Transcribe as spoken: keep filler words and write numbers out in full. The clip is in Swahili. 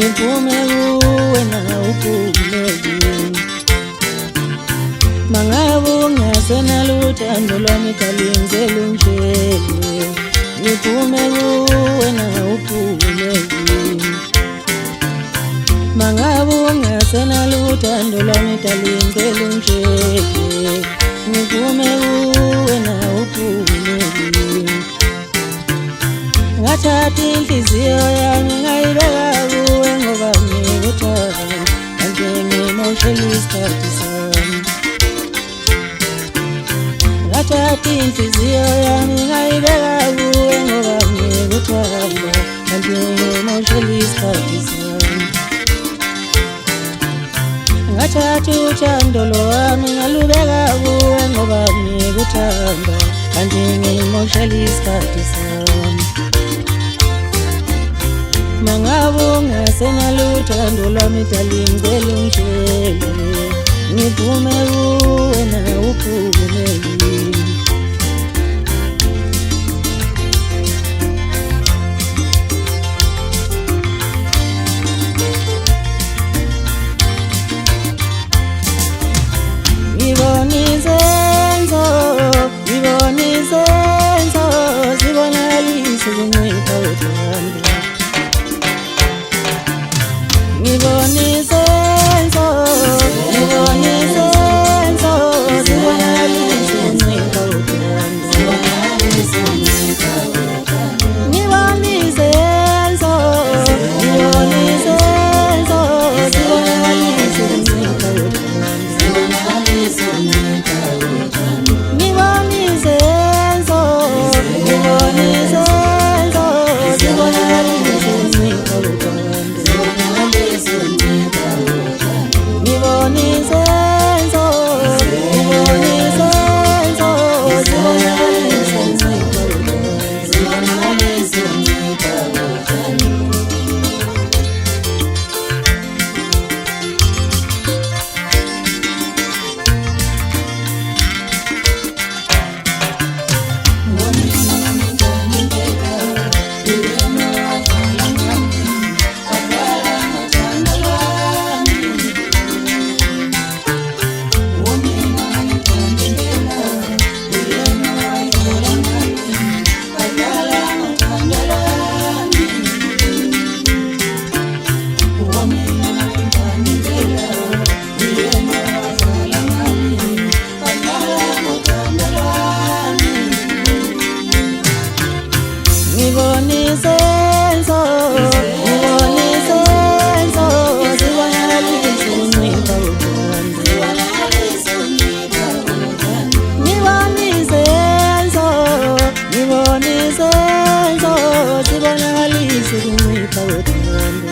ngiphume kuwe na uphumele. Mangabe ungasenaluthando lwami darling zelunjele, ngiphume kuwe na uphumele. Mangabe ungasenaluthando lwami darling zelunjele, ngiphume kuwe na uphumele. Ngathatha inhliziyo yami ngayibeka kuwe ngoba ngikuthanda, kanti ngimoshela isikhathi sami. Ngathatha inhliziyo yami ngayibeka kuwe ngoba ngikuthanda, kanti ngimoshela isikhathi sami. Ngathatha uthando lwami ngalubeka kuwe ngoba ngikuthanda, kanti ngimoshela isikhathi sami. Mangabe ungasenaluthando lwami darling zelunjele, ngiphume kuwe na uphumele. Ngibona izenzo, ngibona izenzo, zibonakaliswe kuncipha uthando. Ngibona izenzo, ngibona izenzo, zibonakaliswe kuncipha uthando. Ngibona izenzo, ngibona izenzo, zibonakaliswe kuncipha uthando. Ngibona izenzo, ngibona izenzo, zibonakaliswe kuncipha uthando. Ngibona izenzo, ngibona izenzo, zibonakaliswe kuncipha uthando. Ngibona izenzo, ngibona izenzo, zibonakaliswe kuncipha uthando. Ngibona izenzo, ngibona izenzo, zibonakaliswe kuncipha uthando.